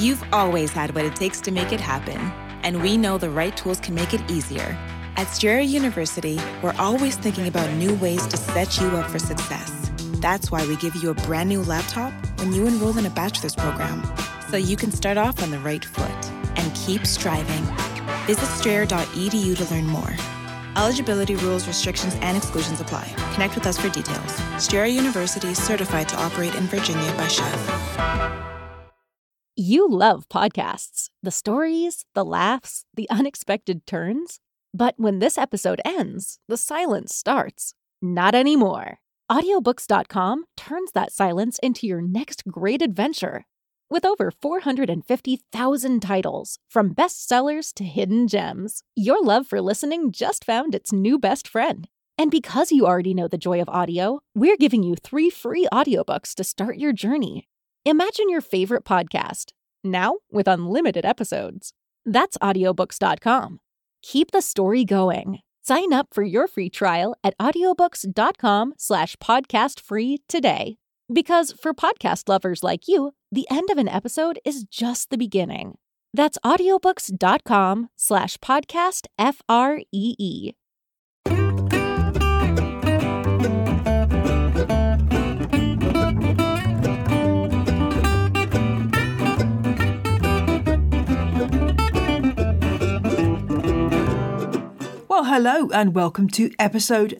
You've always had what it takes to make it happen, and we know the right tools can make it easier. At Strayer University, we're always thinking about new ways to set you up for success. That's why we give you a brand new laptop when you enroll in a bachelor's program, so you can start off on the right foot and keep striving. Visit strayer.edu to learn more. Eligibility rules, restrictions, and exclusions apply. Connect with us for details. Strayer University is certified to operate in Virginia by Chev. You love podcasts, the stories, the laughs, the unexpected turns. But when this episode ends, the silence starts. Not anymore. Audiobooks.com turns that silence into your next great adventure. With over 450,000 titles, from bestsellers to hidden gems, your love for listening just found its new best friend. And because you already know the joy of audio, we're giving you 3 free audiobooks to start your journey. Imagine your favorite podcast, now with unlimited episodes. That's audiobooks.com. Keep the story going. Sign up for your free trial at audiobooks.com/podcastfree today. Because for podcast lovers like you, the end of an episode is just the beginning. That's audiobooks.com/podcastfree. Well, hello and welcome to episode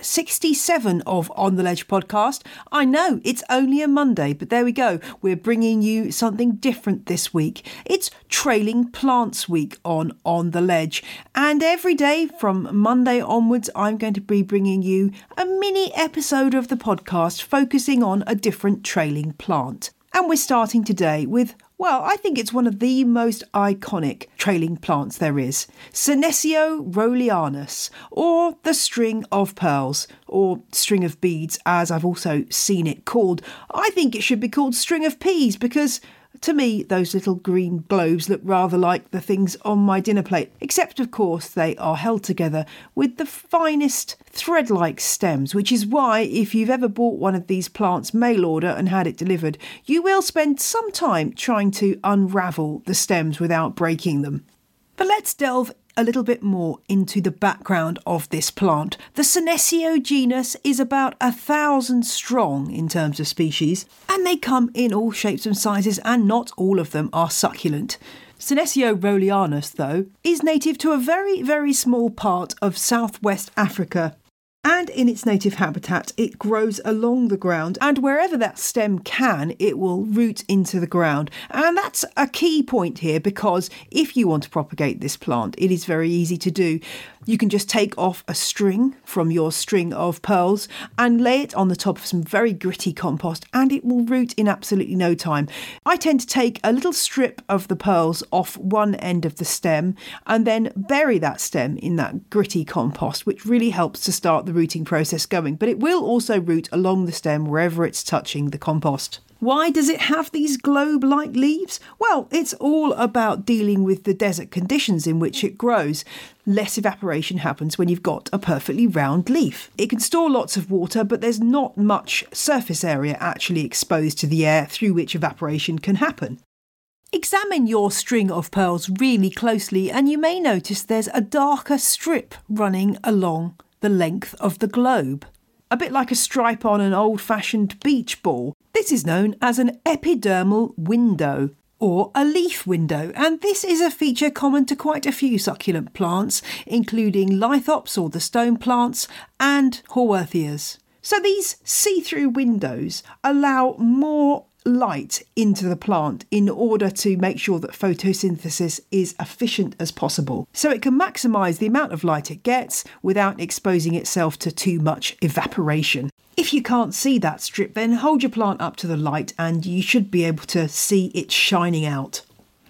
67 of On the Ledge podcast. I know it's only a Monday, but there we go. We're bringing you something different this week. It's Trailing Plants Week on the Ledge. And every day from Monday onwards, I'm going to be bringing you a mini episode of the podcast focusing on a different trailing plant. And we're starting today with, well, I think it's one of the most iconic trailing plants there is. Senecio rowleyanus, or the string of pearls, or string of beads, as I've also seen it called. I think it should be called string of peas because, to me, those little green globes look rather like the things on my dinner plate, except, of course, they are held together with the finest thread-like stems, which is why, if you've ever bought one of these plants mail order and had it delivered, you will spend some time trying to unravel the stems without breaking them. But let's delve a little bit more into the background of this plant. The Senecio genus is about 1,000 strong in terms of species, and they come in all shapes and sizes, and not all of them are succulent. Senecio rowleyanus, though, is native to a very, very small part of southwest Africa. And in its native habitat, it grows along the ground, and wherever that stem can, it will root into the ground. And that's a key point here, because if you want to propagate this plant, it is very easy to do. You can just take off a string from your string of pearls and lay it on the top of some very gritty compost, and it will root in absolutely no time. I tend to take a little strip of the pearls off one end of the stem and then bury that stem in that gritty compost, which really helps to start the rooting process going. But it will also root along the stem wherever it's touching the compost. Why does it have these globe-like leaves? Well, it's all about dealing with the desert conditions in which it grows. Less evaporation happens when you've got a perfectly round leaf. It can store lots of water, but there's not much surface area actually exposed to the air through which evaporation can happen. Examine your string of pearls really closely and you may notice there's a darker strip running along the length of the globe. A bit like a stripe on an old-fashioned beach ball. This is known as an epidermal window, or a leaf window, and this is a feature common to quite a few succulent plants, including lithops or the stone plants, and haworthias. So these see-through windows allow more light into the plant in order to make sure that photosynthesis is efficient as possible. So it can maximise the amount of light it gets without exposing itself to too much evaporation. If you can't see that strip, then hold your plant up to the light and you should be able to see it shining out.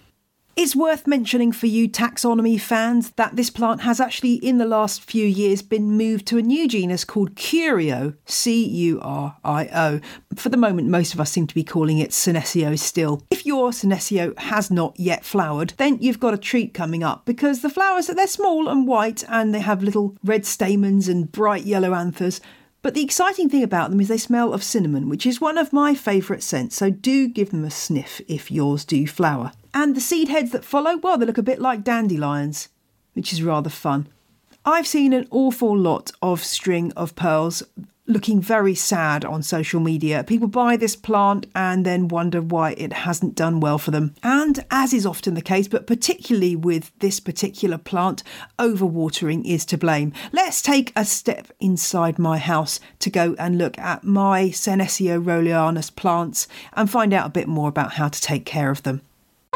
It's worth mentioning for you taxonomy fans that this plant has actually in the last few years been moved to a new genus called Curio, C-U-R-I-O. For the moment, most of us seem to be calling it Senecio still. If your Senecio has not yet flowered, then you've got a treat coming up because the flowers, they're small and white and they have little red stamens and bright yellow anthers. But the exciting thing about them is they smell of cinnamon, which is one of my favourite scents, so do give them a sniff if yours do flower. And the seed heads that follow, well, they look a bit like dandelions, which is rather fun. I've seen an awful lot of string of pearls looking very sad on social media. People buy this plant and then wonder why it hasn't done well for them. And as is often the case, but particularly with this particular plant, overwatering is to blame. Let's take a step inside my house to go and look at my Senecio rowleyanus plants and find out a bit more about how to take care of them.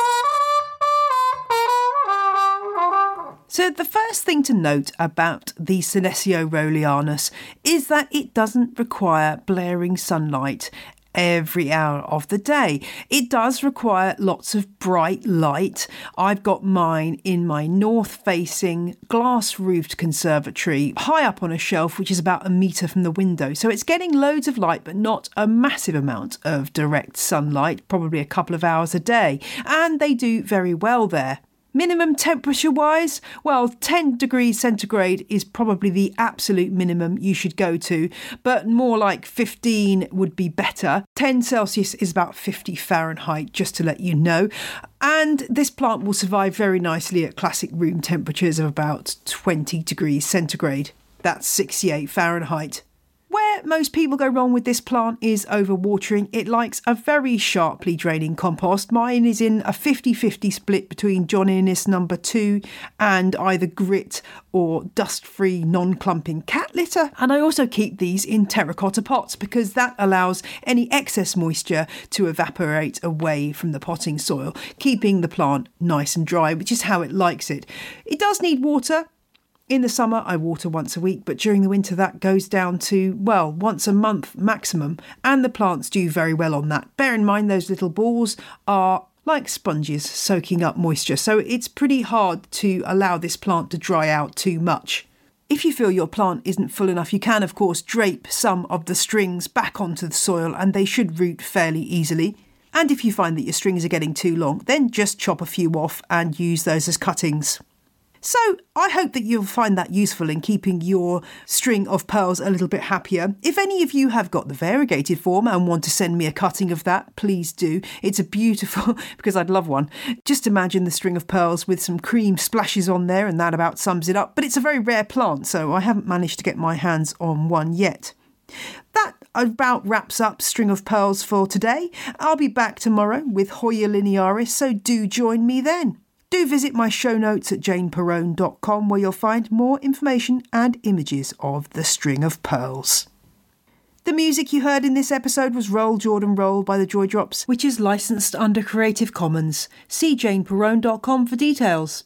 So the first thing to note about the Senecio rowleyanus is that it doesn't require blaring sunlight every hour of the day. It does require lots of bright light. I've got mine in my north-facing glass-roofed conservatory, high up on a shelf, which is about a metre from the window. So it's getting loads of light, but not a massive amount of direct sunlight, probably a couple of hours a day. And they do very well there. Minimum temperature-wise, well, 10 degrees centigrade is probably the absolute minimum you should go to, but more like 15 would be better. 10 Celsius is about 50 Fahrenheit, just to let you know. And this plant will survive very nicely at classic room temperatures of about 20 degrees centigrade. That's 68 Fahrenheit. Where most people go wrong with this plant is overwatering. It likes a very sharply draining compost. Mine is in a 50-50 split between John Innes No. 2 and either grit or dust-free non-clumping cat litter. And I also keep these in terracotta pots because that allows any excess moisture to evaporate away from the potting soil, keeping the plant nice and dry, which is how it likes it. It does need water. In the summer, I water once a week, but during the winter that goes down to, well, once a month maximum, and the plants do very well on that. Bear in mind those little balls are like sponges soaking up moisture, so it's pretty hard to allow this plant to dry out too much. If you feel your plant isn't full enough, you can, of course, drape some of the strings back onto the soil and they should root fairly easily. And if you find that your strings are getting too long, then just chop a few off and use those as cuttings. So I hope that you'll find that useful in keeping your string of pearls a little bit happier. If any of you have got the variegated form and want to send me a cutting of that, please do. It's a beautiful, because I'd love one. Just imagine the string of pearls with some cream splashes on there and that about sums it up. But it's a very rare plant, so I haven't managed to get my hands on one yet. That about wraps up String of Pearls for today. I'll be back tomorrow with Hoya linearis, so do join me then. Do visit my show notes at janeperrone.com where you'll find more information and images of the String of Pearls. The music you heard in this episode was Roll Jordan Roll by the Joy Drops, which is licensed under Creative Commons. See janeperrone.com for details.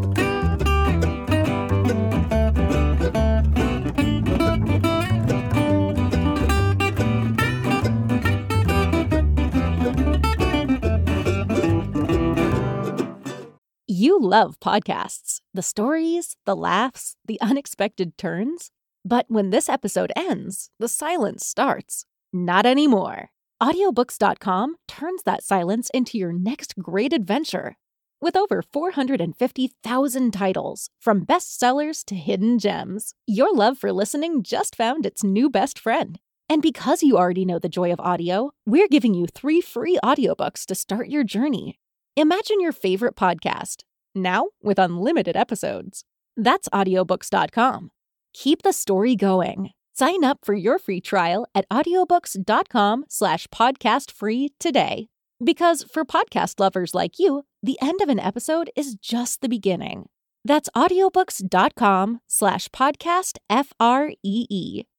You love podcasts, the stories, the laughs, the unexpected turns. But when this episode ends, the silence starts. Not anymore. Audiobooks.com turns that silence into your next great adventure. With over 450,000 titles, from bestsellers to hidden gems, your love for listening just found its new best friend. And because you already know the joy of audio, we're giving you 3 free audiobooks to start your journey. Imagine your favorite podcast, now with unlimited episodes. That's audiobooks.com. Keep the story going. Sign up for your free trial at audiobooks.com/podcastfree today. Because for podcast lovers like you, the end of an episode is just the beginning. That's audiobooks.com/podcastfree.